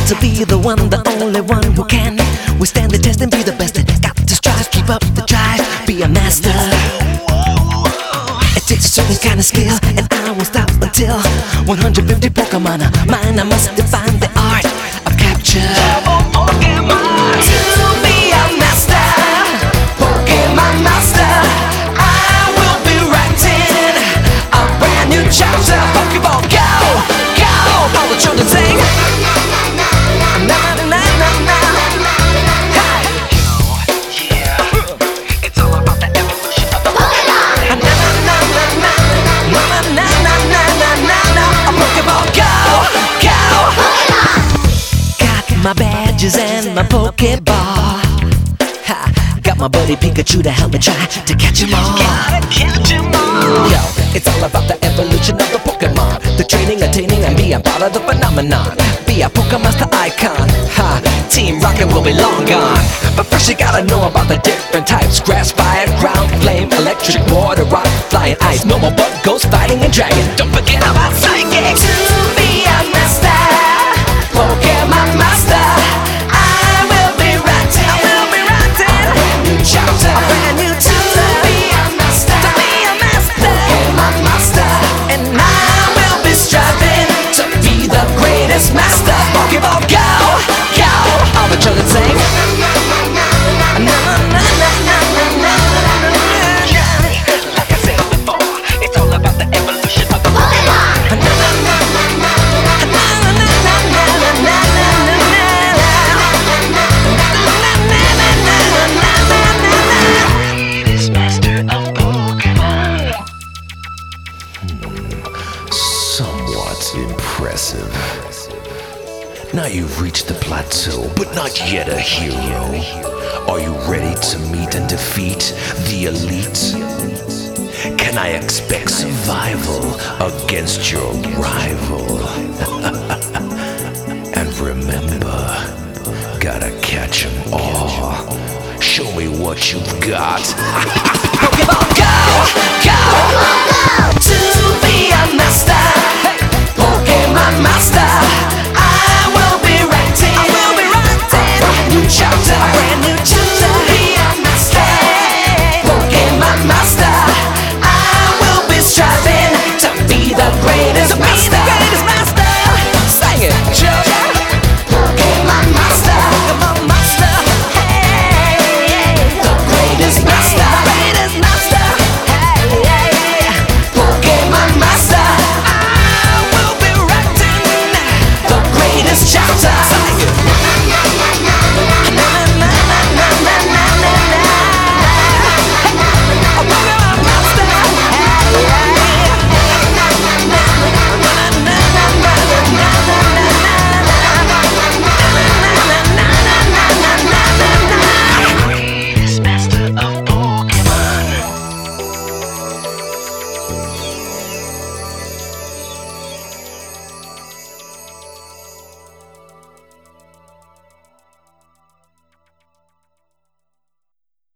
to be the one, the only one who can withstand the test and be the best. Got to strive, keep up the drive, be a master. It takes a certain kind of skill, and I won't stop until 150 Pokemon are mine. I must define the art of capture. To be a master, Pokemon master, I will be writing a brand new chapter. Pokeball go, go, all the children sing. Na na na na na. Hey. Yeah, it's all about the evolution of the Pokemon. Na na na na na, na na na na na na na. A Pokeball go, go. Got my badges and my Pokeball. Ha, got my buddy Pikachu to help me try to catch 'em all. Gotta catch 'em all. Yo, it's all about the evolution of the Pokemon. The training, attaining, and being part of the phenomenon. Be a Pokemaster icon. Ha, Team Rocket will be long gone. But first you gotta know about the different types. Grass, fire, ground, flame, electric, water, rock, flying, ice. Normal, bug, ghost, fighting, and dragon. Don't forget about psychic. To be a master, Pokemon master, I will be writing a brand new chapter. A brand new chapter. To be a master, Pokemon master, and I will be striving to be the greatest master. Pokeball go, go, all the children sing. Na na na na na na na. Like I said before, it's all about the evolution of the Pokemon. Na na na na na, na na na na na na na na. Greatest master of Pokemon. Somewhat impressive. Now you've reached the plateau, but not yet a hero. Are you ready to meet and defeat the elite? Can I expect survival against your rival? And remember, gotta catch 'em all. Show me what you've got. Pokeball go, go, to be a master, Pokemon master.